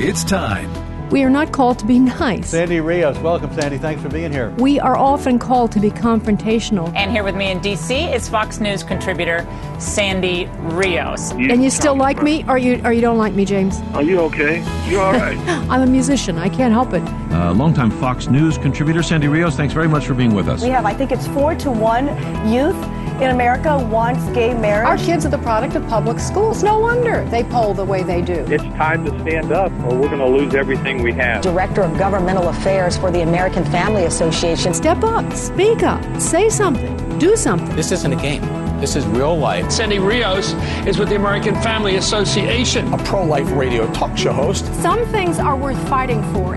It's time. We are not called to be nice. Sandy Rios, welcome, Sandy. Thanks for being here. We are often called to be confrontational. And here with me in D.C. is Fox News contributor Sandy Rios. And you still like me, or you don't like me, James? Are you okay? You all right? I'm a musician. I can't help it. Longtime Fox News contributor Sandy Rios, thanks very much for being with us. We have, I think it's 4-to-1 youth in America wants gay marriage. Our kids are the product of public schools. No wonder they poll the way they do. It's time to stand up or we're going to lose everything we have. Director of Governmental Affairs for the American Family Association. Step up, speak up, say something, do something. This isn't a game. This is real life. Sandy Rios is with the American Family Association. A pro-life radio talk show host. Some things are worth fighting for.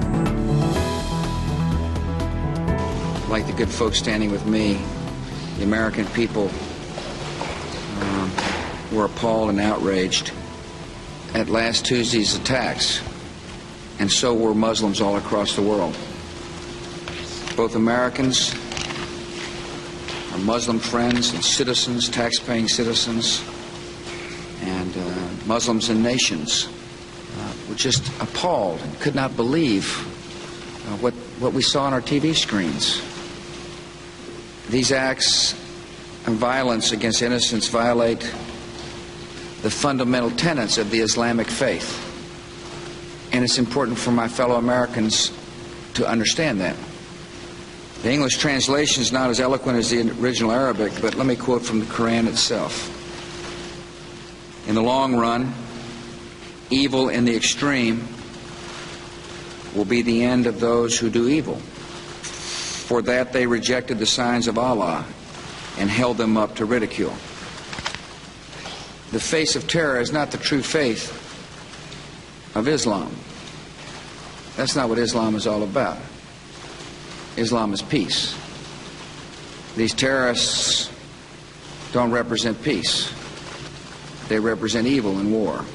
Like the good folks standing with me, the American people were appalled and outraged at last Tuesday's attacks, and so were Muslims all across the world. Both Americans, our Muslim friends and citizens, tax-paying citizens, and Muslims and nations were just appalled and could not believe what we saw on our TV screens. These acts of violence against innocents violate the fundamental tenets of the Islamic faith. And it's important for my fellow Americans to understand that. The English translation is not as eloquent as the original Arabic, but let me quote from the Quran itself. In the long run, evil in the extreme will be the end of those who do evil. For that they rejected the signs of Allah and held them up to ridicule. The face of terror is not the true faith of Islam. That's not what Islam is all about. Islam is peace. These terrorists don't represent peace. They represent evil and war.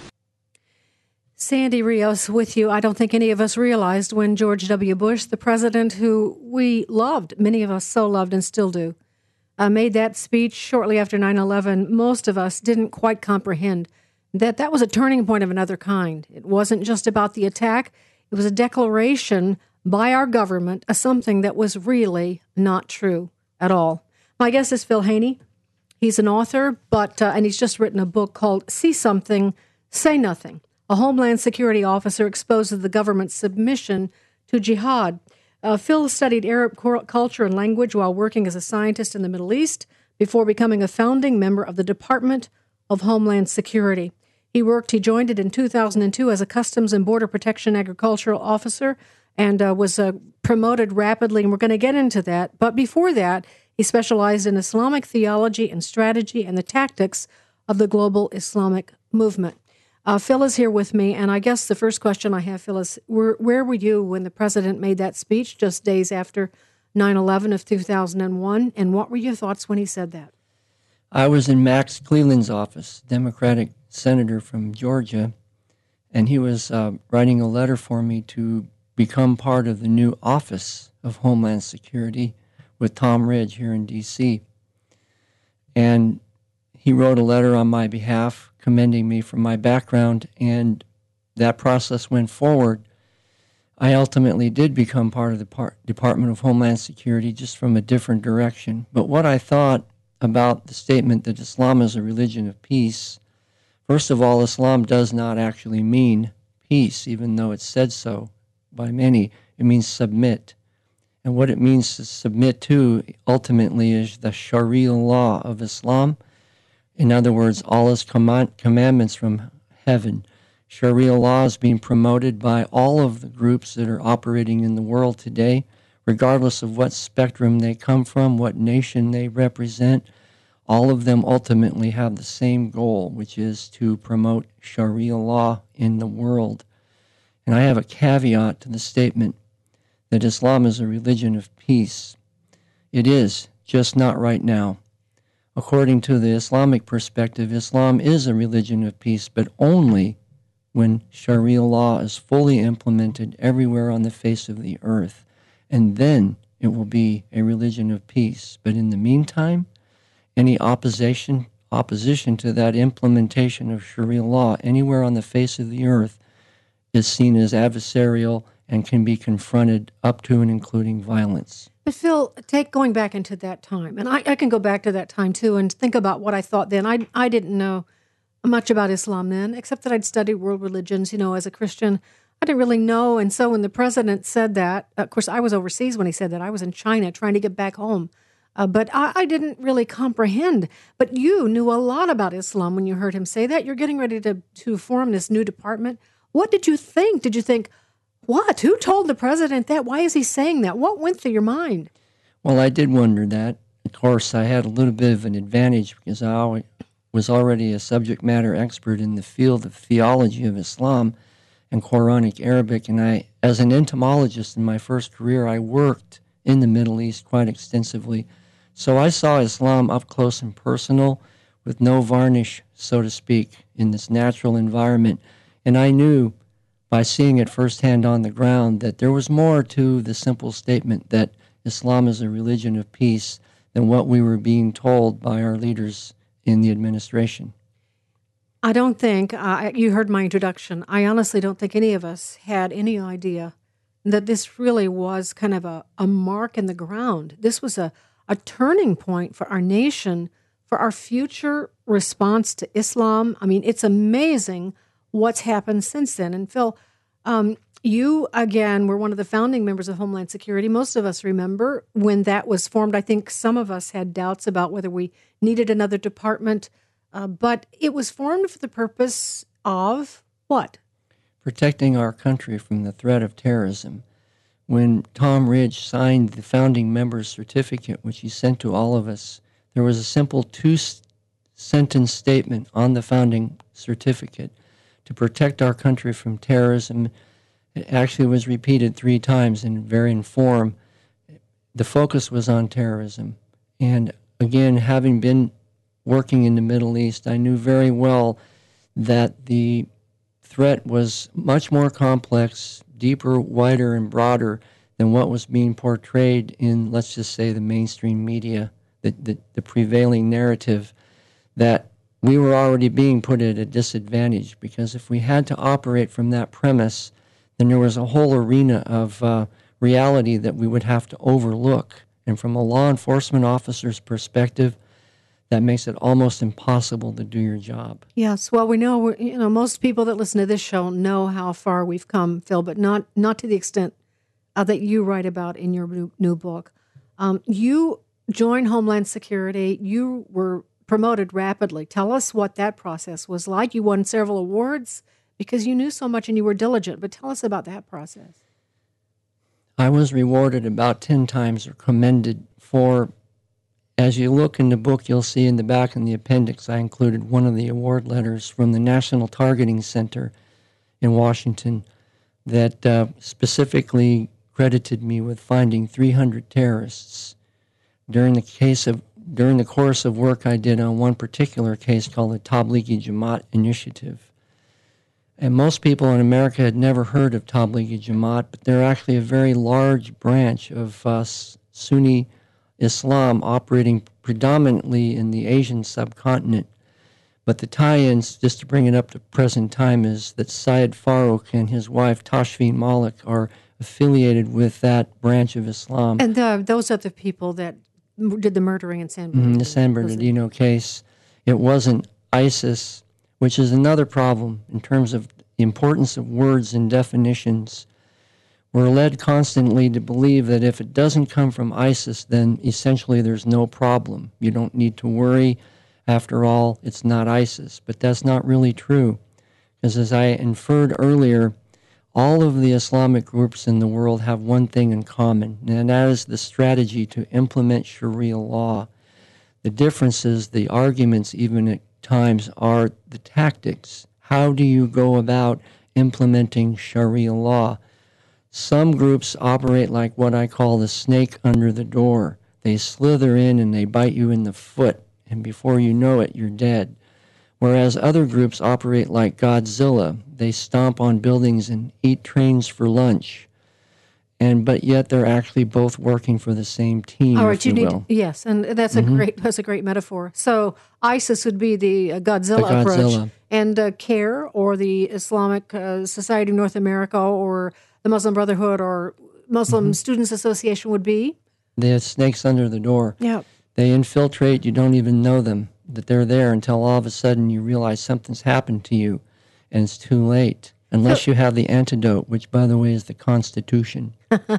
Sandy Rios with you. I don't think any of us realized when George W. Bush, the president who we loved, many of us so loved and still do, made that speech shortly after 9/11, most of us didn't quite comprehend that was a turning point of another kind. It wasn't just about the attack. It was a declaration by our government of something that was really not true at all. My guest is Phil Haney. He's an author, and he's just written a book called See Something, Say Nothing. A Homeland Security officer exposes the government's submission to jihad. Phil studied Arab culture and language while working as a scientist in the Middle East before becoming a founding member of the Department of Homeland Security. He joined it in 2002 as a Customs and Border Protection agricultural officer and was promoted rapidly, and we're going to get into that. But before that, he specialized in Islamic theology and strategy and the tactics of the global Islamic movement. Phil is here with me, and I guess the first question I have, Phil, is where were you when the president made that speech just days after 9/11 of 2001, and what were your thoughts when he said that? I was in Max Cleland's office, Democratic senator from Georgia, and he was writing a letter for me to become part of the new Office of Homeland Security with Tom Ridge here in D.C. And he wrote a letter on my behalf commending me for my background, and that process went forward. I ultimately did become part of the Department of Homeland Security, just from a different direction. But what I thought about the statement that Islam is a religion of peace, first of all, Islam does not actually mean peace, even though it's said so by many. It means submit. And what it means to submit to ultimately is the Sharia law of Islam. In other words, Allah's commandments from heaven. Sharia law is being promoted by all of the groups that are operating in the world today, regardless of what spectrum they come from, what nation they represent. All of them ultimately have the same goal, which is to promote Sharia law in the world. And I have a caveat to the statement that Islam is a religion of peace. It is, just not right now. According to the Islamic perspective, Islam is a religion of peace, but only when Sharia law is fully implemented everywhere on the face of the earth. And then it will be a religion of peace. But in the meantime, any opposition to that implementation of Sharia law anywhere on the face of the earth is seen as adversarial and can be confronted up to and including violence. But Phil, going back into that time, and I can go back to that time too and think about what I thought then. I didn't know much about Islam then, except that I'd studied world religions, as a Christian. I didn't really know. And so when the president said that, of course, I was overseas when he said that. I was in China trying to get back home. But I didn't really comprehend. But you knew a lot about Islam when you heard him say that. You're getting ready to form this new department. What did you think? Did you think, what? Who told the president that? Why is he saying that? What went through your mind? Well, I did wonder that. Of course, I had a little bit of an advantage because I was already a subject matter expert in the field of theology of Islam and Quranic Arabic. And I, as an entomologist in my first career, I worked in the Middle East quite extensively. So I saw Islam up close and personal with no varnish, so to speak, in this natural environment. And I knew by seeing it firsthand on the ground that there was more to the simple statement that Islam is a religion of peace than what we were being told by our leaders in the administration. I don't think, you heard my introduction, I honestly don't think any of us had any idea that this really was kind of a mark in the ground. This was a turning point for our nation, for our future response to Islam. I mean, it's amazing what's happened since then. And Phil, you, again, were one of the founding members of Homeland Security. Most of us remember when that was formed. I think some of us had doubts about whether we needed another department, but it was formed for the purpose of what? Protecting our country from the threat of terrorism. When Tom Ridge signed the founding members certificate, which he sent to all of us, there was a simple two-sentence statement on the founding certificate to protect our country from terrorism. It actually was repeated 3 times in varying form. The focus was on terrorism. And again, having been working in the Middle East, I knew very well that the threat was much more complex, deeper, wider, and broader than what was being portrayed in, let's just say, the mainstream media, the prevailing narrative, that we were already being put at a disadvantage, because if we had to operate from that premise, then there was a whole arena of reality that we would have to overlook. And from a law enforcement officer's perspective, that makes it almost impossible to do your job. Yes, well, we know, most people that listen to this show know how far we've come, Phil, but not to the extent that you write about in your new book. You joined Homeland Security. You were promoted rapidly. Tell us what that process was like. You won several awards because you knew so much and you were diligent, but tell us about that process. I was rewarded about 10 times or commended for. As you look in the book, you'll see in the back in the appendix, I included one of the award letters from the National Targeting Center in Washington that specifically credited me with finding 300 terrorists during the course of work I did on one particular case called the Tablighi Jamaat Initiative. And most people in America had never heard of Tablighi Jamaat, but they're actually a very large branch of Sunni Islam operating predominantly in the Asian subcontinent. But the tie-ins, just to bring it up to present time, is that Syed Farouk and his wife Tashfeen Malik are affiliated with that branch of Islam. And those are the people that did the murdering in San Bernardino. The San Bernardino case. It wasn't ISIS, which is another problem in terms of the importance of words and definitions. We're led constantly to believe that if it doesn't come from ISIS, then essentially there's no problem. You don't need to worry. After all, it's not ISIS. But that's not really true. Because as I inferred earlier, all of the Islamic groups in the world have one thing in common, and that is the strategy to implement Sharia law. The differences, the arguments even at times, are the tactics. How do you go about implementing Sharia law? Some groups operate like what I call the snake under the door. They slither in and they bite you in the foot, and before you know it, you're dead. Whereas other groups operate like Godzilla. They stomp on buildings and eat trains for lunch. But yet they're actually both working for the same team, all right, if you will. Yes, and that's a great metaphor. So ISIS would be the Godzilla approach, And CARE, or the Islamic Society of North America, or the Muslim Brotherhood, or Muslim Students Association would be? They have snakes under the door. Yeah. They infiltrate. You don't even know them, that they're there, until all of a sudden you realize something's happened to you, and it's too late. Unless you have the antidote, which, by the way, is the Constitution.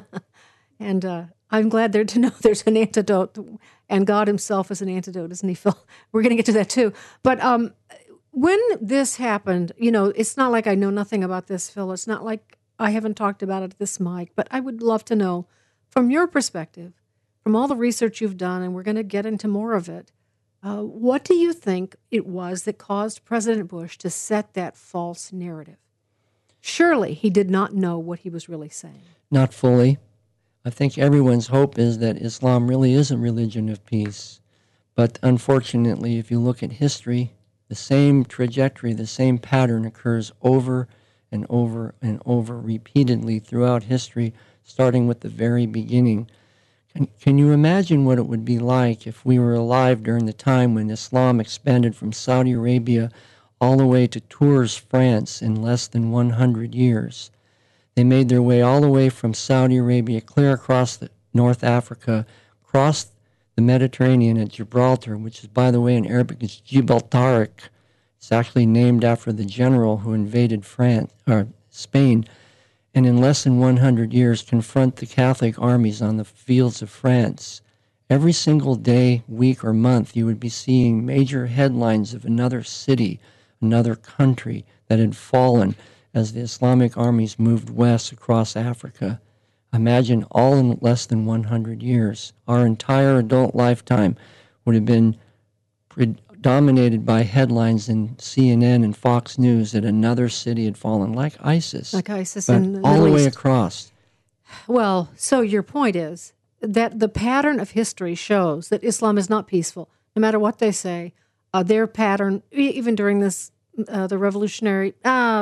And I'm glad to know there's an antidote, and God himself is an antidote, isn't he, Phil? We're going to get to that too. But when this happened, it's not like I know nothing about this, Phil. It's not like I haven't talked about it at this mic, but I would love to know, from your perspective, from all the research you've done, and we're going to get into more of it, what do you think it was that caused President Bush to set that false narrative? Surely he did not know what he was really saying. Not fully. I think everyone's hope is that Islam really is a religion of peace. But unfortunately, if you look at history, the same trajectory, the same pattern occurs over and over and over repeatedly throughout history, starting with the very beginning. Can you imagine what it would be like if we were alive during the time when Islam expanded from Saudi Arabia all the way to Tours, France, in less than 100 years? They made their way all the way from Saudi Arabia, clear across North Africa, crossed the Mediterranean at Gibraltar, which is, by the way, in Arabic, it's Jibal Tariq. It's actually named after the general who invaded Spain, and in less than 100 years confront the Catholic armies on the fields of France. Every single day, week, or month, you would be seeing major headlines of another city, another country that had fallen as the Islamic armies moved west across Africa. Imagine, all in less than 100 years. Our entire adult lifetime would have been dominated by headlines in CNN and Fox News that another city had fallen, like ISIS. Like ISIS but in the all Middle the way East. across. Well, so your point is that the pattern of history shows that Islam is not peaceful, no matter what they say. Their pattern, even during this, after the Revolutionary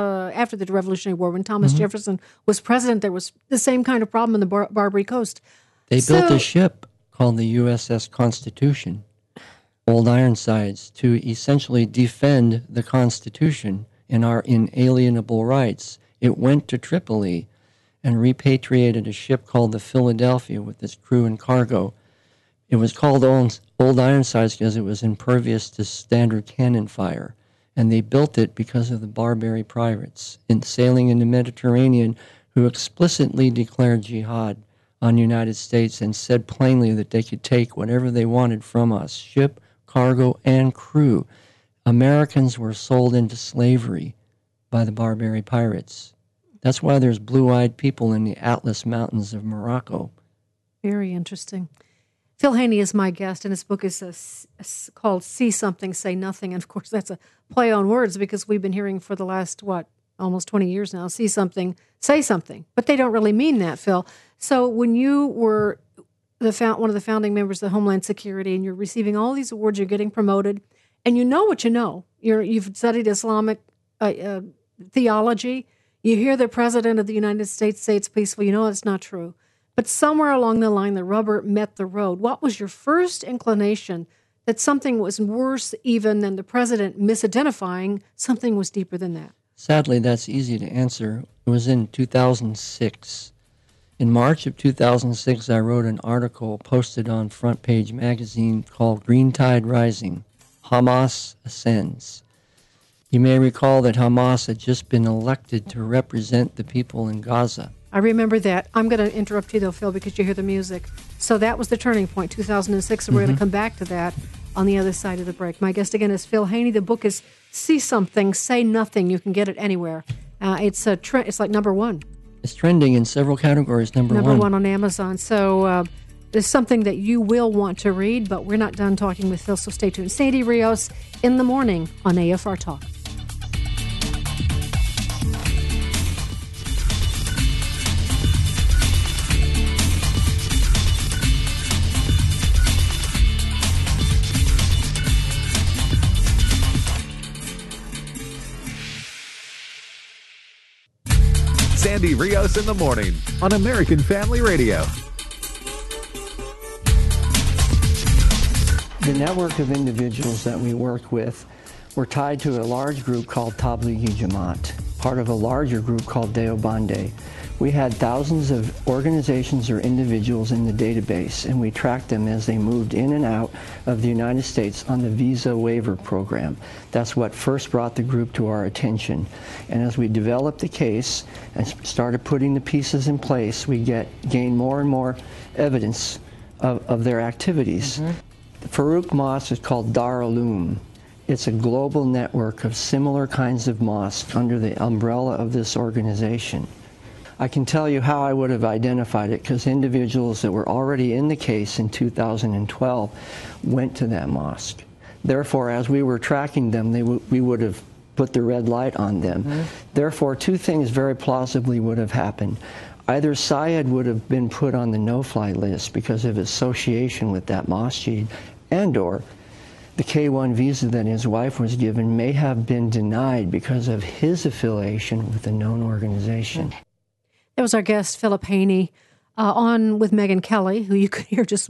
War, when Thomas Jefferson was president, there was the same kind of problem in the Barbary Coast. They built a ship called the USS Constitution, Old Ironsides, to essentially defend the Constitution and our inalienable rights. It went to Tripoli and repatriated a ship called the Philadelphia with its crew and cargo. It was called Old Ironsides because it was impervious to standard cannon fire. And they built it because of the Barbary pirates sailing in the Mediterranean who explicitly declared jihad on the United States and said plainly that they could take whatever they wanted from us, ship, cargo, and crew. Americans were sold into slavery by the Barbary pirates. That's why there's blue-eyed people in the Atlas Mountains of Morocco. Very interesting. Phil Haney is my guest, and his book is called See Something, Say Nothing. And, of course, that's a play on words because we've been hearing for the last, almost 20 years now, see something, say something. But they don't really mean that, Phil. So when you were one of the founding members of Homeland Security and you're receiving all these awards, you're getting promoted, and you know what you know. You've studied Islamic theology. You hear the President of the United States say it's peaceful. You know it's not true. But somewhere along the line, the rubber met the road. What was your first inclination that something was worse even than the president misidentifying? Something was deeper than that. Sadly, that's easy to answer. It was in 2006. In March of 2006, I wrote an article posted on Front Page magazine called Green Tide Rising, Hamas Ascends. You may recall that Hamas had just been elected to represent the people in Gaza. I remember that. I'm going to interrupt you, though, Phil, because you hear the music. So that was the turning point, 2006, and we're going to come back to that on the other side of the break. My guest again is Phil Haney. The book is See Something, Say Nothing. You can get it anywhere. It's like number one. It's trending in several categories, number one. Number one on Amazon. So there's something that you will want to read, but we're not done talking with Phil, so stay tuned. Sandy Rios in the morning on AFR Talk. Sandy Rios in the morning on American Family Radio. The network of individuals that we work with were tied to a large group called Tablighi Jamaat, part of a larger group called Deobandi. We had thousands of organizations or individuals in the database, and we tracked them as they moved in and out of the United States on the visa waiver program. That's what first brought the group to our attention. And as we developed the case and started putting the pieces in place, we gained more and more evidence of their activities. The Farouk Mosque is called Dar Uloom. It's a global network of similar kinds of mosques under the umbrella of this organization. I can tell you how I would have identified it, because individuals that were already in the case in 2012 went to that mosque. Therefore, as we were tracking them, we would have put the red light on them. Therefore, two things very plausibly would have happened. Either Syed would have been put on the no-fly list because of association with that masjid, and/or the K-1 visa that his wife was given may have been denied because of his affiliation with a known organization. That was our guest, Philip Haney, on with Megyn Kelly, who you could hear just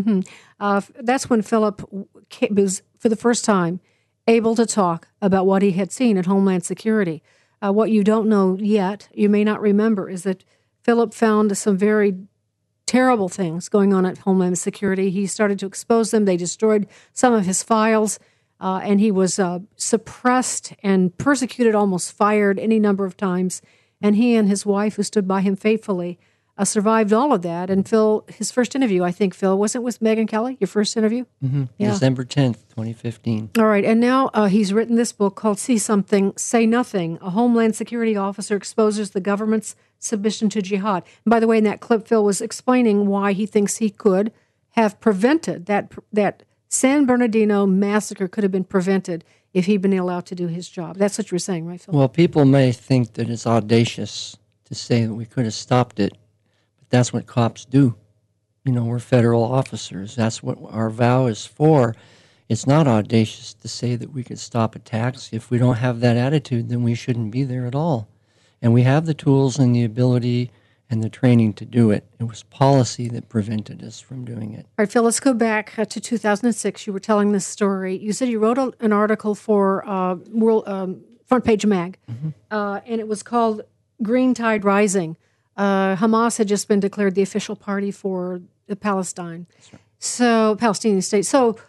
that's when Philip was, for the first time, able to talk about what he had seen at Homeland Security. What you don't know yet, you may not remember, is that Philip found some very terrible things going on at Homeland Security. He started to expose them. They destroyed some of his files, and he was suppressed and persecuted, almost fired any number of times. And he and his wife, who stood by him faithfully, survived all of that. And Phil, his first interview, I think, Phil, wasn't it with Megyn Kelly, your first interview? Mm-hmm. Yeah. December 10th, 2015. All right. And now he's written this book called See Something, Say Nothing. A Homeland Security officer exposes the government's submission to jihad. And by the way, in that clip, Phil was explaining why he thinks he could have prevented that San Bernardino massacre could have been prevented if he'd been allowed to do his job. That's what you were saying, right, Phil? Well, people may think that it's audacious to say that we could have stopped it, but that's what cops do. You know, we're federal officers. That's what our vow is for. It's not audacious to say that we could stop attacks. If we don't have that attitude, then we shouldn't be there at all. And we have the tools and the ability and the training to do it. It was policy that prevented us from doing it. All right, Phil, let's go back to 2006. You were telling this story. You said you wrote an article for Front Page Mag, and it was called Green Tide Rising. Hamas had just been declared the official party for Palestine, right. So Palestinian state. So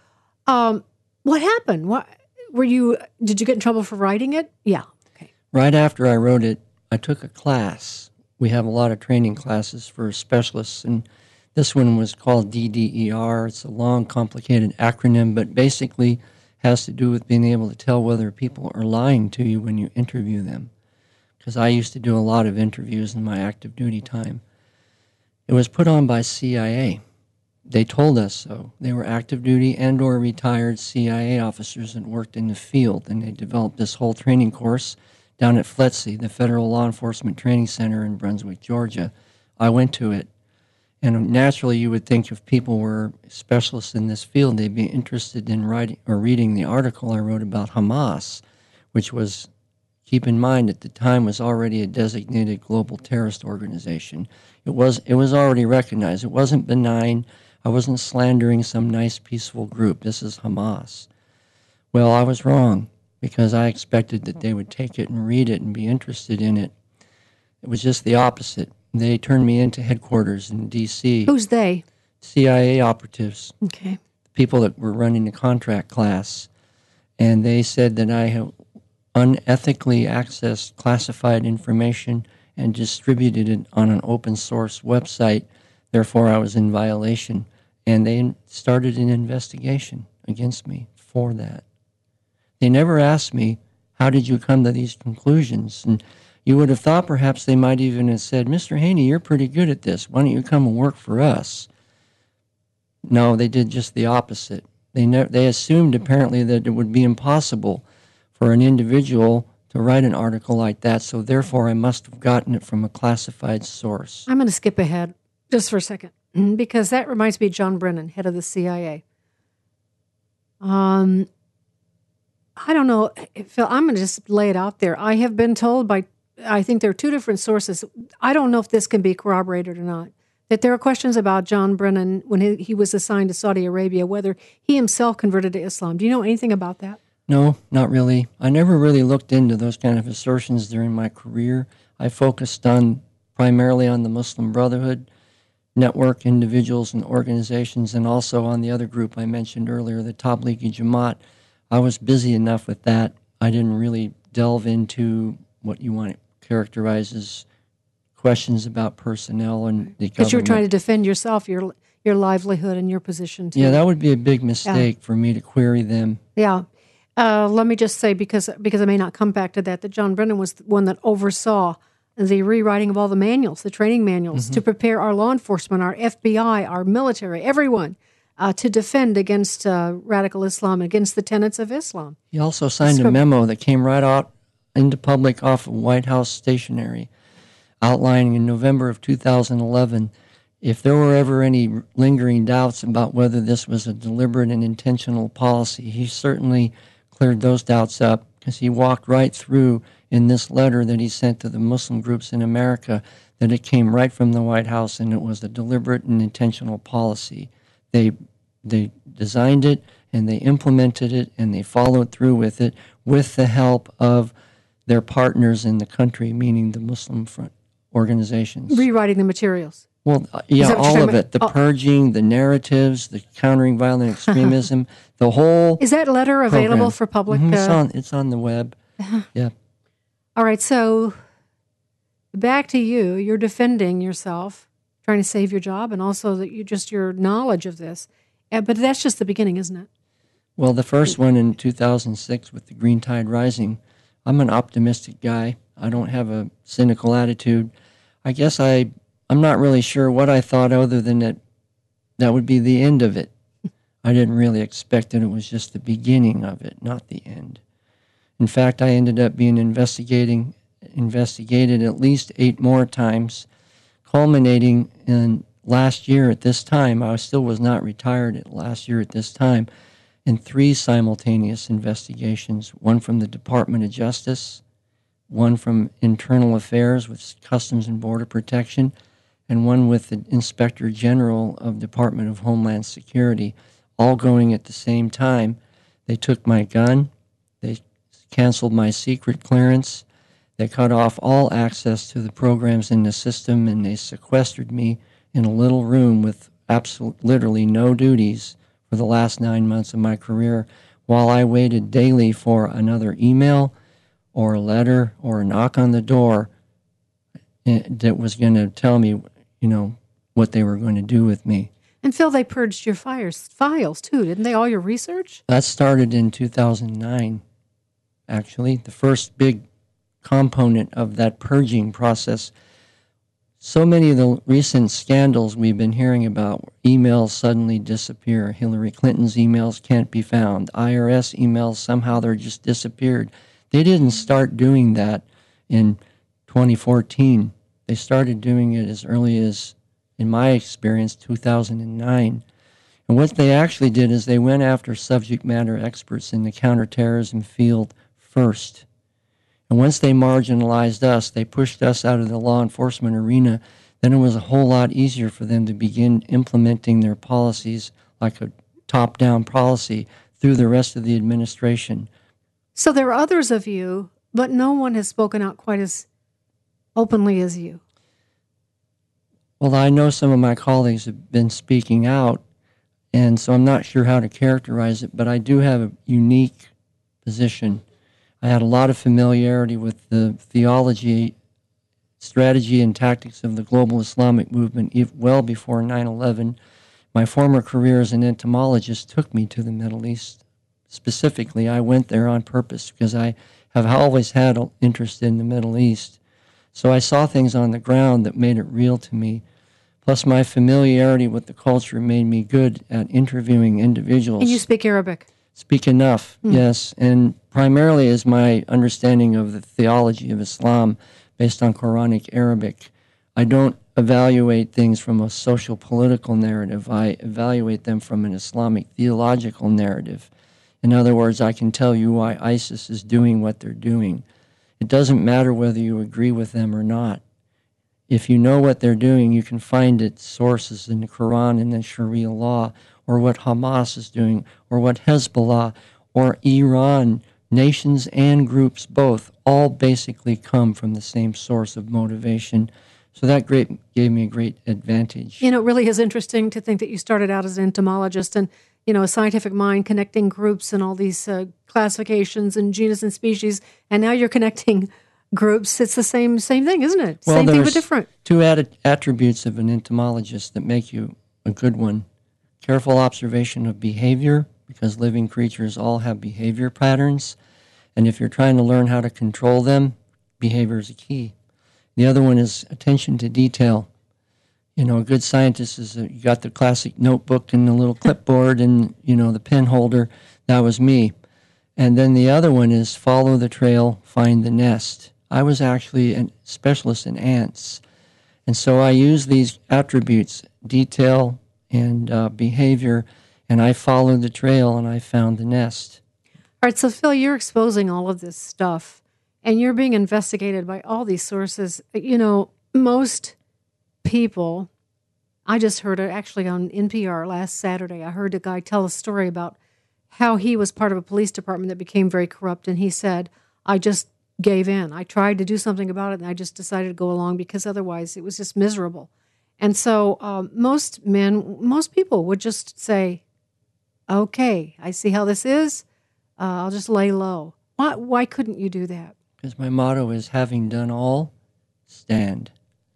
what happened? Did you get in trouble for writing it? Yeah. Okay. Right after I wrote it, I took a class. We have a lot of training classes for specialists, and this one was called DDER. It's a long, complicated acronym, but basically has to do with being able to tell whether people are lying to you when you interview them. Because I used to do a lot of interviews in my active duty time. It was put on by CIA. They told us so. They were active duty and or retired CIA officers that worked in the field, and they developed this whole training course down at FLETC, the Federal Law Enforcement Training Center in Brunswick, Georgia. I went to it. And naturally, you would think if people were specialists in this field, they'd be interested in writing or reading the article I wrote about Hamas, which was, keep in mind, at the time was already a designated global terrorist organization. It was already recognized. It wasn't benign. I wasn't slandering some nice, peaceful group. This is Hamas. Well, I was wrong, because I expected that they would take it and read it and be interested in it. It was just the opposite. They turned me into headquarters in D.C. Who's they? CIA operatives. Okay. People that were running the contract class. And they said that I have unethically accessed classified information and distributed it on an open source website. Therefore, I was in violation. And they started an investigation against me for that. They never asked me, how did you come to these conclusions? And you would have thought perhaps they might even have said, Mr. Haney, you're pretty good at this. Why don't you come and work for us? No, they did just the opposite. They assumed apparently that it would be impossible for an individual to write an article like that, so therefore I must have gotten it from a classified source. I'm going to skip ahead just for a second, because that reminds me of John Brennan, head of the CIA. I don't know, Phil, I'm going to just lay it out there. I have been told I think there are two different sources. I don't know if this can be corroborated or not, that there are questions about John Brennan when he was assigned to Saudi Arabia, whether he himself converted to Islam. Do you know anything about that? No, not really. I never really looked into those kind of assertions during my career. I focused primarily on the Muslim Brotherhood network, individuals and organizations, and also on the other group I mentioned earlier, the Tablighi Jamaat. I was busy enough with that. I didn't really delve into what you want to characterize as questions about personnel and the government. Because you were trying to defend yourself, your livelihood and your position too. Yeah, that would be a big mistake for me to query them. Yeah. Let me just say, because I may not come back to that John Brennan was the one that oversaw the rewriting of all the manuals, the training manuals, to prepare our law enforcement, our FBI, our military, everyone, to defend against radical Islam, against the tenets of Islam. He also signed a memo that came right out into public off of White House stationery, outlining in November of 2011, if there were ever any lingering doubts about whether this was a deliberate and intentional policy, he certainly cleared those doubts up, because he walked right through in this letter that he sent to the Muslim groups in America that it came right from the White House and it was a deliberate and intentional policy. They designed it and they implemented it and they followed through with it with the help of their partners in the country, meaning the Muslim front organizations. Rewriting the materials. Well, yeah, all of it. The purging, the narratives, the countering violent extremism, the whole Is that letter available for public? It's on the web. Yeah. All right, so back to you. You're defending yourself, trying to save your job, and also your knowledge of this. But that's just the beginning, isn't it? Well, the first one in 2006 with the Green Tide Rising, I'm an optimistic guy. I don't have a cynical attitude. I guess I'm not really sure what I thought other than that would be the end of it. I didn't really expect that it was just the beginning of it, not the end. In fact, I ended up being investigated at least 8 more times, culminating in last year at this time. I still was not retired last year at this time, in 3 simultaneous investigations, one from the Department of Justice, one from Internal Affairs with Customs and Border Protection, and one with the Inspector General of Department of Homeland Security, all going at the same time. They took my gun, they canceled my secret clearance, they cut off all access to the programs in the system, and they sequestered me in a little room with literally no duties for the last 9 months of my career, while I waited daily for another email or a letter or a knock on the door that was going to tell me, what they were going to do with me. And Phil, they purged your files too, didn't they? All your research? That started in 2009, actually. The first big component of that purging process. So many of the recent scandals we've been hearing about, emails suddenly disappear. Hillary Clinton's emails can't be found. IRS emails, somehow they're just disappeared. They didn't start doing that in 2014. They started doing it as early as, in my experience, 2009. And what they actually did is they went after subject matter experts in the counterterrorism field first. And once they marginalized us, they pushed us out of the law enforcement arena, then it was a whole lot easier for them to begin implementing their policies like a top-down policy through the rest of the administration. So there are others of you, but no one has spoken out quite as openly as you. Well, I know some of my colleagues have been speaking out, and so I'm not sure how to characterize it, but I do have a unique position. I had a lot of familiarity with the theology, strategy, and tactics of the global Islamic movement well before 9/11. My former career as an entomologist took me to the Middle East. Specifically, I went there on purpose because I have always had an interest in the Middle East. So I saw things on the ground that made it real to me. Plus, my familiarity with the culture made me good at interviewing individuals. And you speak Arabic? Speak enough, yes. And primarily is my understanding of the theology of Islam based on Quranic Arabic. I don't evaluate things from a social political narrative. I evaluate them from an Islamic theological narrative. In other words, I can tell you why ISIS is doing what they're doing. It doesn't matter whether you agree with them or not. If you know what they're doing, you can find its sources in the Quran and the Sharia law, or what Hamas is doing, or what Hezbollah, or Iran, nations and groups both, all basically come from the same source of motivation. So that gave me a great advantage. You know, it really is interesting to think that you started out as an entomologist and, you know, a scientific mind connecting groups and all these classifications and genus and species, and now you're connecting groups. It's the same thing, isn't it? Well, same thing but different. Two attributes of an entomologist that make you a good one. Careful observation of behavior, because living creatures all have behavior patterns, and if you're trying to learn how to control them, behavior is a key. The other one is attention to detail. You know, a good scientist is you got the classic notebook and the little clipboard and, you know, the pen holder. That was me. And then the other one is follow the trail, find the nest. I was actually a specialist in ants. And so I use these attributes, detail and behavior, and I followed the trail and I found the nest. All right, so Phil, you're exposing all of this stuff, and you're being investigated by all these sources. You know, most people, I just heard it actually on NPR last Saturday. I heard a guy tell a story about how he was part of a police department that became very corrupt, and he said, I just gave in. I tried to do something about it, and I just decided to go along because otherwise it was just miserable. And so most people would just say, okay, I see how this is. I'll just lay low. Why couldn't you do that? Because my motto is, having done all, stand.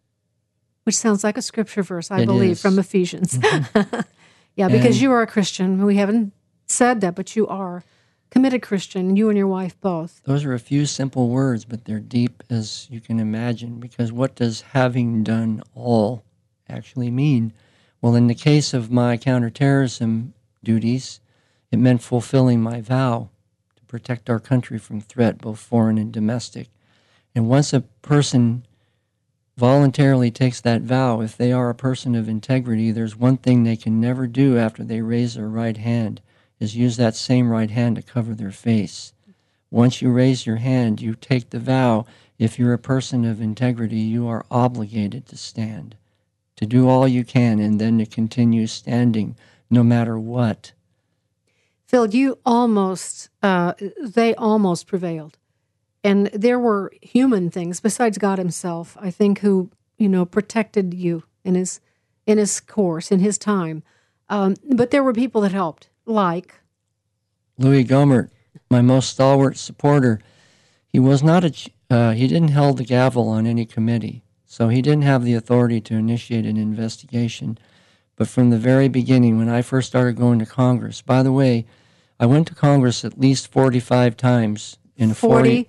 Which sounds like a scripture verse, I believe, from Ephesians. Mm-hmm. Yeah, because you are a Christian. We haven't said that, but you are committed Christian, you and your wife both. Those are a few simple words, but they're deep as you can imagine, because what does having done all actually mean? Well, in the case of my counterterrorism duties, it meant fulfilling my vow to protect our country from threat, both foreign and domestic. And once a person voluntarily takes that vow, if they are a person of integrity, there's one thing they can never do after they raise their right hand, is use that same right hand to cover their face. Once you raise your hand, you take the vow. If you're a person of integrity, you are obligated to stand, to do all you can, and then to continue standing no matter what. Phil, they almost prevailed. And there were human things besides God himself, I think, who, you know, protected you in his course, in his time. But there were people that helped, like Louis Gohmert, my most stalwart supporter. He was not he didn't hold the gavel on any committee, so he didn't have the authority to initiate an investigation. But from the very beginning, when I first started going to Congress, by the way, I went to Congress at least 45 times in 40.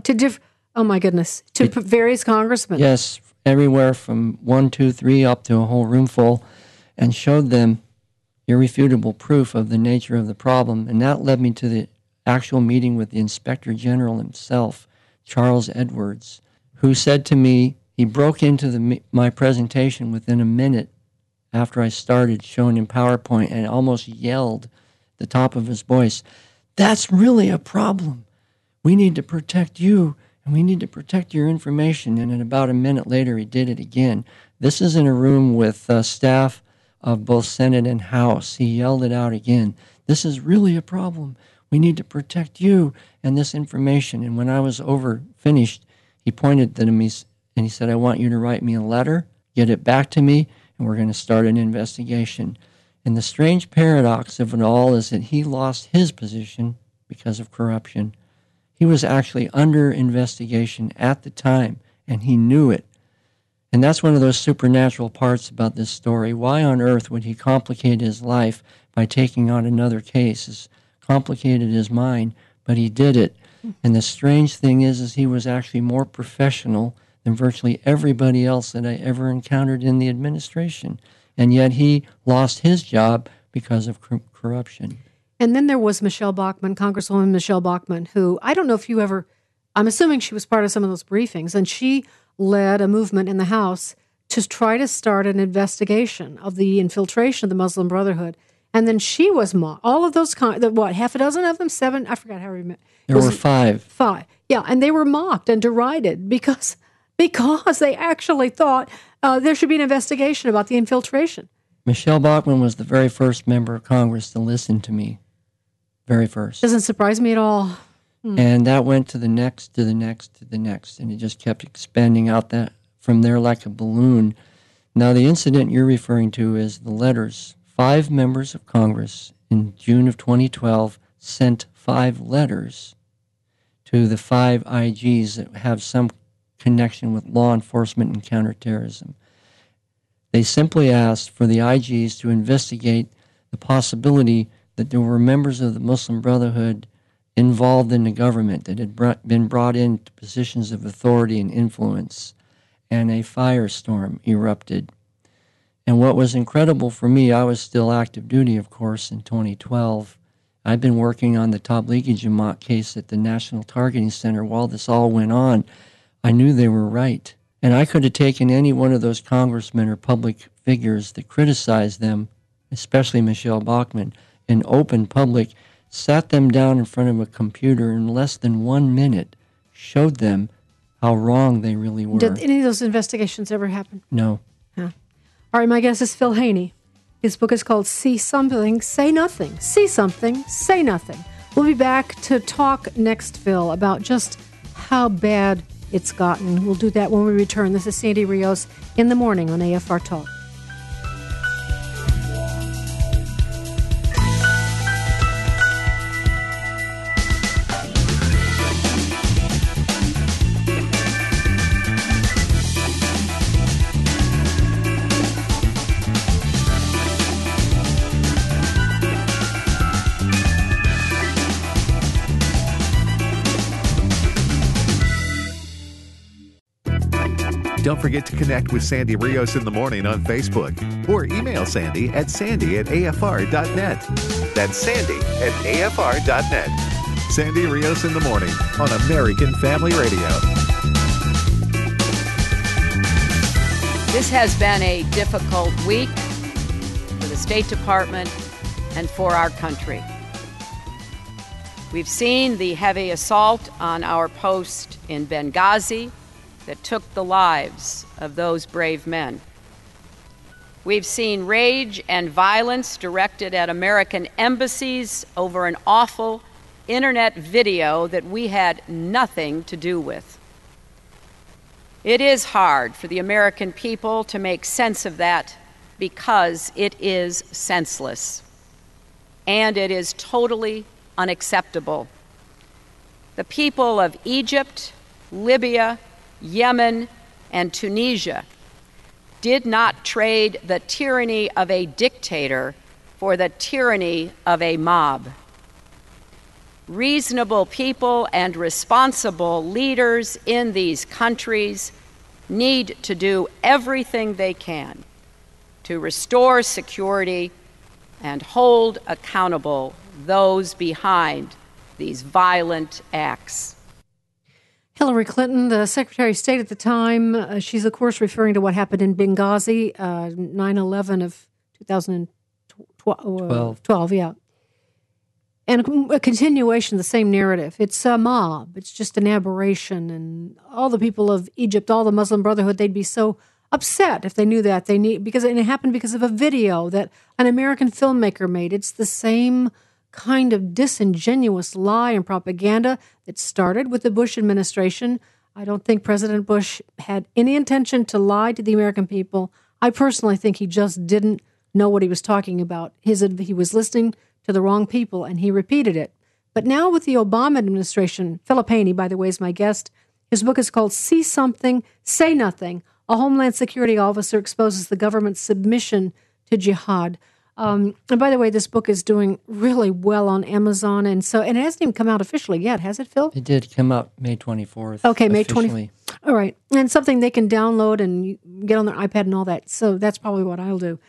Oh my goodness, to various congressmen. Yes, everywhere from 1, 2, 3 up to a whole room full, and showed them irrefutable proof of the nature of the problem. And that led me to the actual meeting with the Inspector General himself, Charles Edwards, who said to me, he broke into my presentation within a minute after I started showing him PowerPoint, and almost yelled at the top of his voice, "That's really a problem. We need to protect you, and we need to protect your information." And then about a minute later, he did it again. This is in a room with staff of both Senate and House. He yelled it out again. "This is really a problem. We need to protect you and this information." And when I was finished, he pointed to me and he said, "I want you to write me a letter, get it back to me, and we're going to start an investigation." And the strange paradox of it all is that he lost his position because of corruption. He was actually under investigation at the time, and he knew it. And that's one of those supernatural parts about this story. Why on earth would he complicate his life by taking on another case? As complicated as mine, but he did it. And the strange thing is he was actually more professional than virtually everybody else that I ever encountered in the administration. And yet he lost his job because of corruption. And then there was Michelle Bachmann, Congresswoman Michelle Bachmann, who, I don't know if you ever, I'm assuming she was part of some of those briefings, and she led a movement in the House to try to start an investigation of the infiltration of the Muslim Brotherhood. And then she was mocked. All of those, half a dozen of them? 7? I forgot how many. There were 5. 5. Yeah, and they were mocked and derided because they actually thought there should be an investigation about the infiltration. Michelle Bachmann was the very first member of Congress to listen to me. Very first. Doesn't surprise me at all. And that went to the next, to the next, to the next, and it just kept expanding out that from there like a balloon. Now, the incident you're referring to is the letters. 5 members of Congress in June of 2012 sent 5 letters to the 5 IGs that have some connection with law enforcement and counterterrorism. They simply asked for the IGs to investigate the possibility that there were members of the Muslim Brotherhood involved in the government that had been brought into positions of authority and influence, and a firestorm erupted. And what was incredible for me, I was still active duty, of course, in 2012. I'd been working on the Tablighi Jamaat case at the National Targeting Center while this all went on. I knew they were right. And I could have taken any one of those congressmen or public figures that criticized them, especially Michelle Bachmann, in open public, sat them down in front of a computer in less than 1 minute, showed them how wrong they really were. Did any of those investigations ever happen? No. Yeah. All right, my guest is Phil Haney. His book is called See Something, Say Nothing. See Something, Say Nothing. We'll be back to talk next, Phil, about just how bad it's gotten. We'll do that when we return. This is Sandy Rios in the morning on AFR Talk. Don't forget to connect with Sandy Rios in the morning on Facebook or email Sandy at sandy@afr.net. That's sandy@afr.net. Sandy Rios in the morning on American Family Radio. This has been a difficult week for the State Department and for our country. We've seen the heavy assault on our post in Benghazi that took the lives of those brave men. We've seen rage and violence directed at American embassies over an awful internet video that we had nothing to do with. It is hard for the American people to make sense of that because it is senseless and it is totally unacceptable. The people of Egypt, Libya, Yemen, and Tunisia did not trade the tyranny of a dictator for the tyranny of a mob. Reasonable people and responsible leaders in these countries need to do everything they can to restore security and hold accountable those behind these violent acts. Hillary Clinton, the Secretary of State at the time, she's, of course, referring to what happened in Benghazi, 9/11 of 2012, yeah. And a continuation of the same narrative. It's a mob. It's just an aberration. And all the people of Egypt, all the Muslim Brotherhood, they'd be so upset if they knew that. Because it happened because of a video that an American filmmaker made. It's the same kind of disingenuous lie and propaganda that started with the Bush administration. I don't think President Bush had any intention to lie to the American people. I personally think he just didn't know what he was talking about. He was listening to the wrong people, and he repeated it. But now with the Obama administration, Philip Haney, by the way, is my guest. His book is called See Something, Say Nothing. A Homeland Security officer exposes the government's submission to jihad. And by the way, this book is doing really well on Amazon, and it hasn't even come out officially yet, has it, Phil? It did come out May 24th. Okay, May 24th. All right, and something they can download and get on their iPad and all that. So that's probably what I'll do.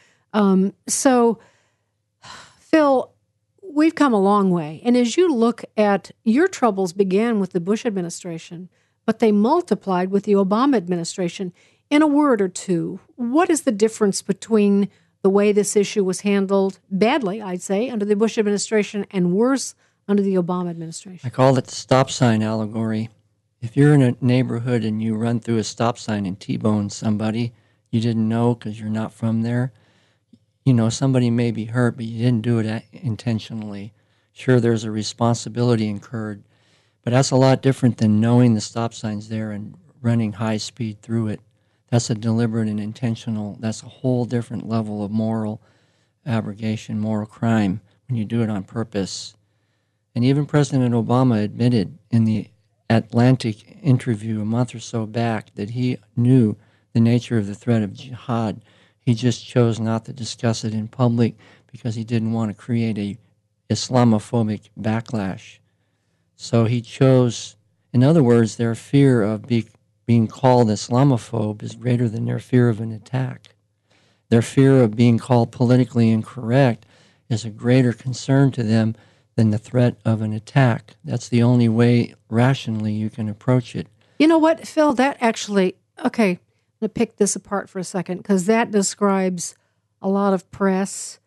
Phil, we've come a long way, and as you look at your troubles began with the Bush administration, but they multiplied with the Obama administration. In a word or two, what is the difference between the way this issue was handled badly, I'd say, under the Bush administration and worse under the Obama administration? I call it the stop sign allegory. If you're in a neighborhood and you run through a stop sign and T-bone somebody you didn't know because you're not from there, somebody may be hurt, but you didn't do it intentionally. sure, there's a responsibility incurred, but that's a lot different than knowing the stop sign's there and running high speed through it. That's a deliberate and intentional, that's a whole different level of moral abrogation, moral crime, when you do it on purpose. And even President Obama admitted in the Atlantic interview a month or so back that he knew the nature of the threat of jihad. He just chose not to discuss it in public because he didn't want to create a Islamophobic backlash. So he chose, in other words, their fear of being called Islamophobe is greater than their fear of an attack. Their fear of being called politically incorrect is a greater concern to them than the threat of an attack. That's the only way rationally you can approach it. You know what, Phil, that actually, okay, I'm going to pick this apart for a second, because that describes a lot of press,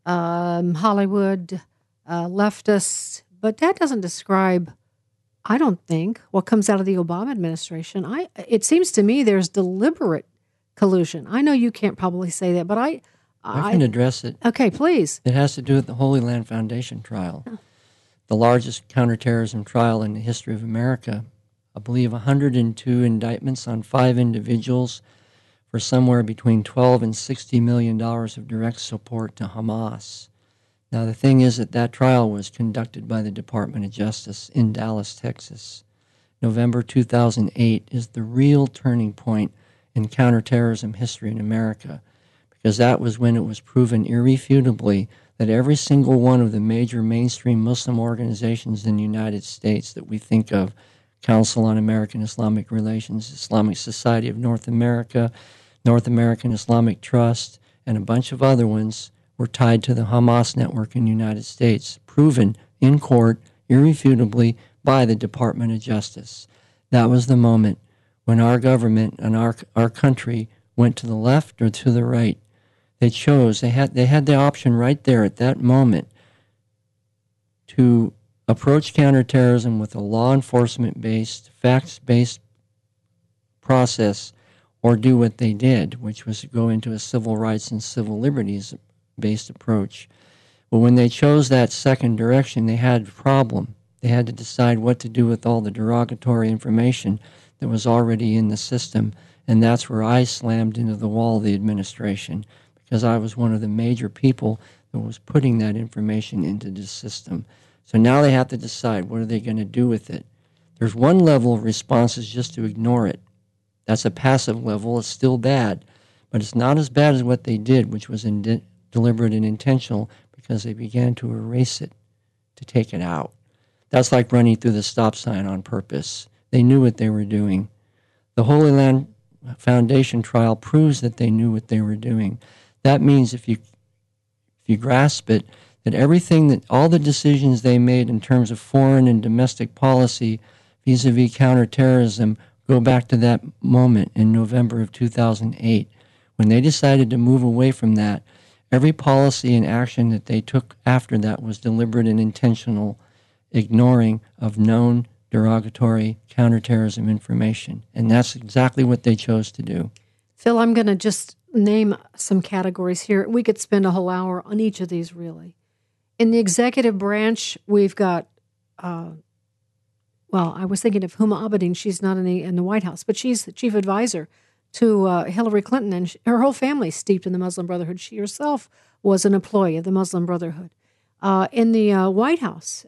Hollywood, leftists, but that doesn't describe, I don't think, what comes out of the Obama administration. It seems to me there's deliberate collusion. I know you can't probably say that, but I can address it. Okay, please. It has to do with the Holy Land Foundation trial, the largest counterterrorism trial in the history of America. I believe 102 indictments on 5 individuals for somewhere between $12 and $60 million of direct support to Hamas. Now, the thing is that trial was conducted by the Department of Justice in Dallas, Texas. November 2008 is the real turning point in counterterrorism history in America, because that was when it was proven irrefutably that every single one of the major mainstream Muslim organizations in the United States that we think of, Council on American Islamic Relations, Islamic Society of North America, North American Islamic Trust, and a bunch of other ones, were tied to the Hamas network in the United States, proven in court irrefutably by the Department of Justice. That was the moment when our government and our country went to the left or to the right. They chose, they had the option right there at that moment to approach counterterrorism with a law enforcement-based, facts-based process, or do what they did, which was to go into a civil rights and civil liberties-based approach. But when they chose that second direction, they had a problem. They had to decide what to do with all the derogatory information that was already in the system, and that's where I slammed into the wall of the administration, because I was one of the major people that was putting that information into the system. So now they have to decide, what are they going to do with it? There's one level of response is just to ignore it. That's a passive level. It's still bad, but it's not as bad as what they did, which was deliberate and intentional, because they began to erase it, to take it out. That's like running through the stop sign on purpose. They knew what they were doing. The Holy Land Foundation trial proves that they knew what they were doing. That means if you grasp it, that all the decisions they made in terms of foreign and domestic policy vis-a-vis counterterrorism go back to that moment in November of 2008. When they decided to move away from that, every policy and action that they took after that was deliberate and intentional ignoring of known derogatory counterterrorism information. And that's exactly what they chose to do. Phil, I'm going to just name some categories here. We could spend a whole hour on each of these, really. In the executive branch, we've got, I was thinking of Huma Abedin. She's not in the White House, but she's the chief advisor to Hillary Clinton, and her whole family steeped in the Muslim Brotherhood. She herself was an employee of the Muslim Brotherhood. In the White House,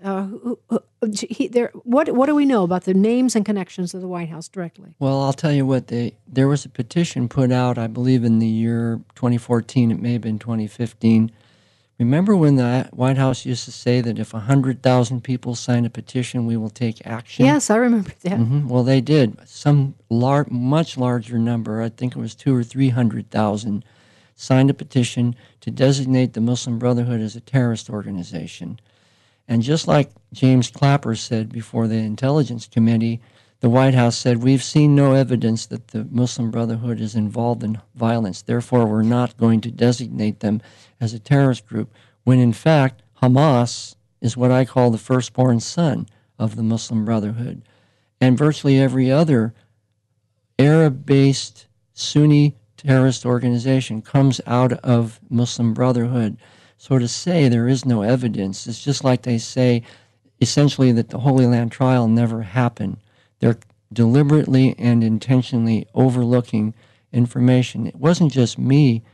what do we know about the names and connections of the White House directly? Well, I'll tell you what, there was a petition put out, I believe in the year 2014, it may have been 2015. Remember when the White House used to say that if 100,000 people sign a petition, we will take action? Yes, I remember that. Mm-hmm. Well, they did. Some much larger number, I think it was 200,000 or 300,000, signed a petition to designate the Muslim Brotherhood as a terrorist organization. And just like James Clapper said before the Intelligence Committee, the White House said, we've seen no evidence that the Muslim Brotherhood is involved in violence. Therefore, we're not going to designate them as a terrorist group, when in fact, Hamas is what I call the firstborn son of the Muslim Brotherhood. And virtually every other Arab-based Sunni terrorist organization comes out of Muslim Brotherhood. So to say there is no evidence, it's just like they say essentially that the Holy Land trial never happened. They're deliberately and intentionally overlooking information. It wasn't just me.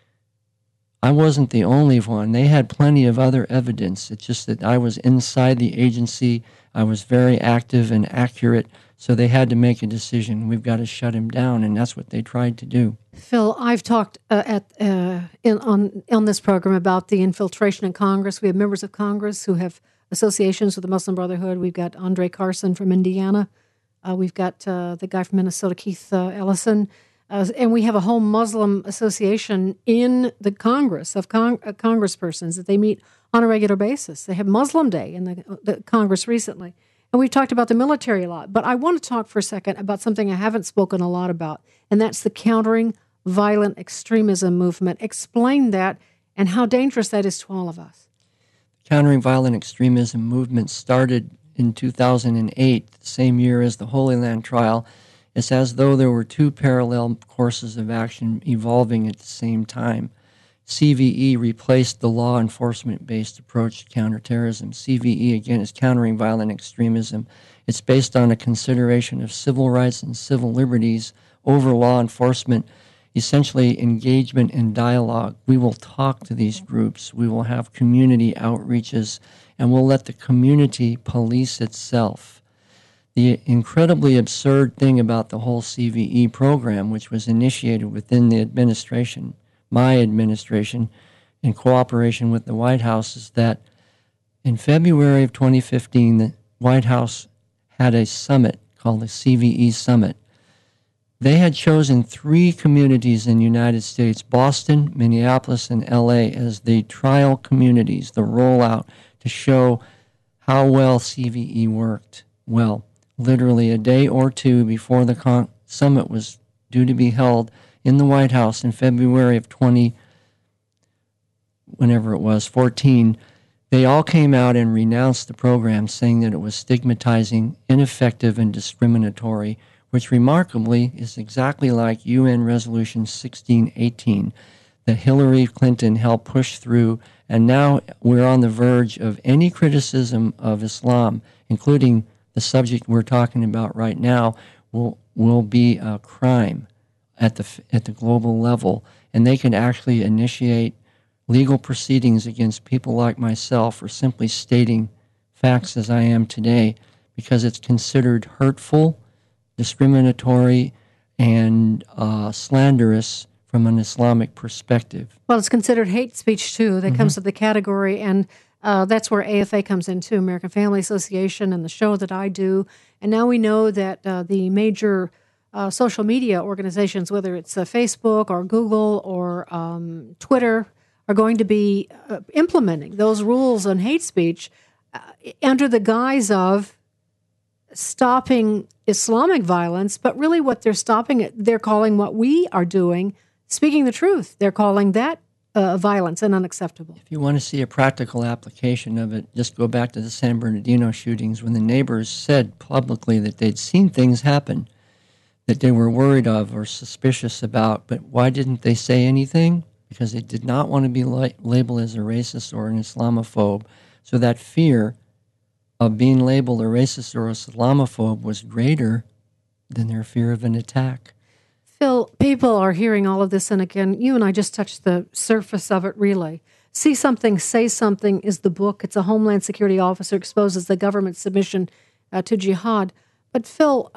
I wasn't the only one. They had plenty of other evidence. It's just that I was inside the agency. I was very active and accurate, so they had to make a decision. We've got to shut him down, and that's what they tried to do. Phil, I've talked on this program about the infiltration in Congress. We have members of Congress who have associations with the Muslim Brotherhood. We've got Andre Carson from Indiana. We've got the guy from Minnesota, Keith Ellison. And we have a whole Muslim association in the Congress of congresspersons that they meet on a regular basis. They have Muslim Day in the Congress recently. And we've talked about the military a lot. But I want to talk for a second about something I haven't spoken a lot about, and that's the Countering Violent Extremism movement. Explain that and how dangerous that is to all of us. The Countering Violent Extremism movement started in 2008, the same year as the Holy Land trial. It's as though there were two parallel courses of action evolving at the same time. CVE replaced the law enforcement-based approach to counterterrorism. CVE, again, is Countering Violent Extremism. It's based on a consideration of civil rights and civil liberties over law enforcement, essentially engagement and dialogue. We will talk to these groups. We will have community outreaches, and we'll let the community police itself. The incredibly absurd thing about the whole CVE program, which was initiated within the administration, my administration, in cooperation with the White House, is that in February of 2015, the White House had a summit called the CVE Summit. They had chosen 3 communities in the United States, Boston, Minneapolis, and LA, as the trial communities, the rollout, to show how well CVE worked. Well, literally a day or two before the summit was due to be held in the White House in February of 14, they all came out and renounced the program, saying that it was stigmatizing, ineffective, and discriminatory, which remarkably is exactly like UN Resolution 1618 that Hillary Clinton helped push through, and now we're on the verge of any criticism of Islam, including the subject we're talking about right now, will be a crime at the global level, and they can actually initiate legal proceedings against people like myself for simply stating facts as I am today, because it's considered hurtful, discriminatory, and slanderous from an Islamic perspective. Well, it's considered hate speech, too. That comes to the category, and that's where AFA comes in, too, American Family Association, and the show that I do. And now we know that the major social media organizations, whether it's Facebook or Google or Twitter, are going to be implementing those rules on hate speech under the guise of stopping Islamic violence, but really what they're stopping, they're calling what we are doing, speaking the truth. They're calling that violence and unacceptable. If you want to see a practical application of it, just go back to the San Bernardino shootings when the neighbors said publicly that they'd seen things happen that they were worried of or suspicious about, but why didn't they say anything? Because they did not want to be labeled as a racist or an Islamophobe. So that fear of being labeled a racist or a Islamophobe was greater than their fear of an attack. Phil, people are hearing all of this, and again, you and I just touched the surface of it, really. See Something, Say Something is the book. It's a Homeland Security officer exposes the government's submission to jihad. But Phil,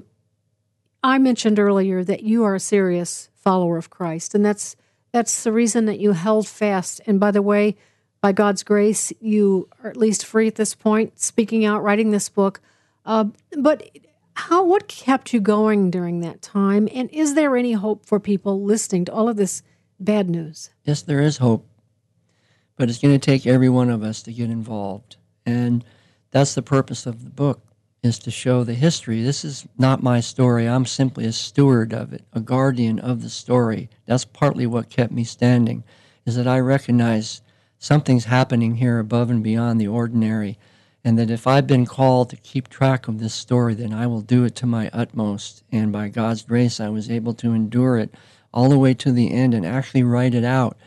I mentioned earlier that you are a serious follower of Christ, and that's the reason that you held fast. And by the way, by God's grace, you are at least free at this point, speaking out, writing this book. But what kept you going during that time? And is there any hope for people listening to all of this bad news? Yes, there is hope. But it's going to take every one of us to get involved. And that's the purpose of the book, is to show the history. This is not my story. I'm simply a steward of it, a guardian of the story. That's partly what kept me standing, is that I recognize something's happening here above and beyond the ordinary, and that if I've been called to keep track of this story, then I will do it to my utmost. And by God's grace, I was able to endure it all the way to the end and actually write it out.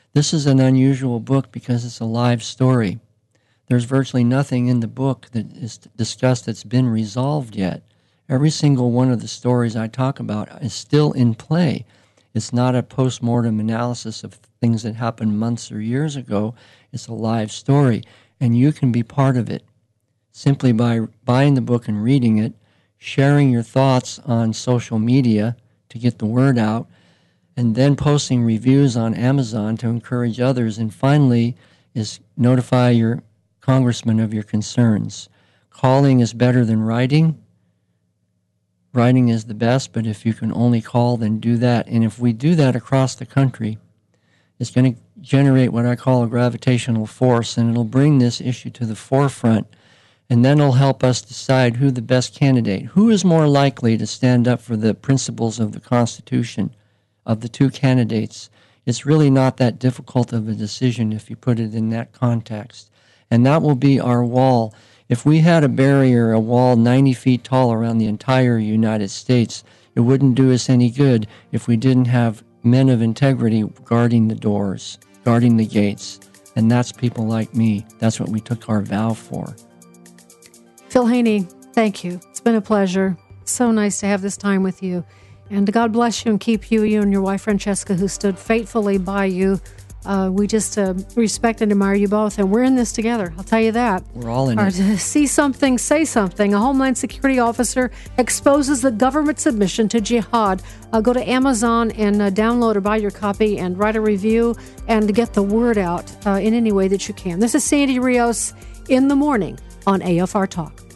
This is an unusual book because it's a live story. There's virtually nothing in the book that is discussed that's been resolved yet. Every single one of the stories I talk about is still in play. It's not a post-mortem analysis of things that happened months or years ago. It's a live story, and you can be part of it simply by buying the book and reading it, sharing your thoughts on social media to get the word out, and then posting reviews on Amazon to encourage others, and finally is notify your congressman of your concerns. Calling is better than writing. Writing is the best, but if you can only call, then do that. And if we do that across the country, it's going to generate what I call a gravitational force, and it'll bring this issue to the forefront. And then it'll help us decide who the best candidate, who is more likely to stand up for the principles of the Constitution of the two candidates. It's really not that difficult of a decision if you put it in that context. And that will be our wall. If we had a barrier, a wall 90 feet tall around the entire United States, it wouldn't do us any good if we didn't have men of integrity guarding the doors, guarding the gates. And that's people like me. That's what we took our vow for. Phil Haney, thank you. It's been a pleasure. So nice to have this time with you. And God bless you and keep you and your wife Francesca, who stood faithfully by you. We just respect and admire you both, and we're in this together. I'll tell you that. We're all in it. See something, say something. A Homeland Security officer exposes the government's submission to jihad. Go to Amazon and download or buy your copy and write a review and get the word out in any way that you can. This is Sandy Rios in the morning on AFR Talk.